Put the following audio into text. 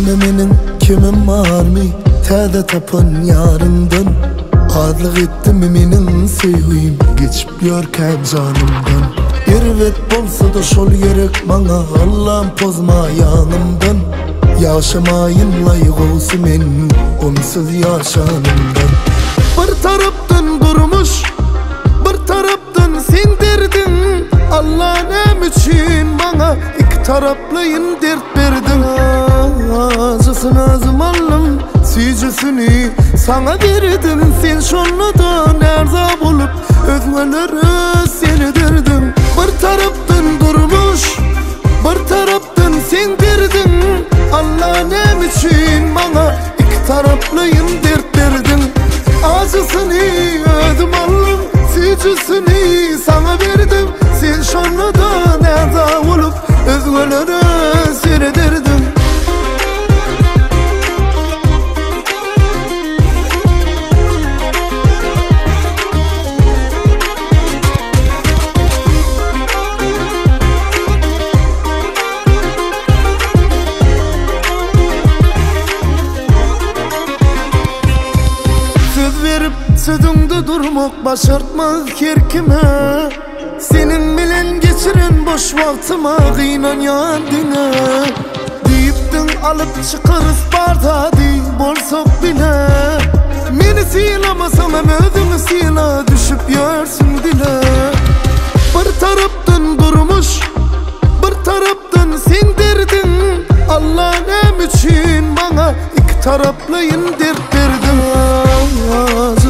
menin kimim var mı? Täze tapın yarından Adlyk etdim menin sevgim Geçip ýörkäm janymdan Erwet bolsa da şol gerek maňa Allah'ım pozma ýanymdan Ýaşamaýyn laýyk bolsa men onsyz ýaşanymdan Bir tarapdan durmuş bir tarapdan sen derdin Allah näme üçin maňa iki taraplyň dert berdin Acysyn özüm aldım süýjüsini sana berdim sen şondan erza bolup özüňleri seni derdin Bir tarapdan durmuş bir tarapdan sen derdin Allah näme üçin maňa iki taraplyň dert berdin Acysını özüm aldım süýjüsini sana berdim sen şondan erza bolup özüňleri seni derdin Sözüňde durmak başartmaz kerkime Senin bilen geçiren boş wagtyma gynanýan diňe Diýipdiň alyp çykarys barda diý bolsak bile Meni sylamasam hem özüňi syla düşüp ýörsün dile Bir tarapdan durmuş bir tarapdan sen derdin Allah näme üçin maňa iki taraplyň dert berdin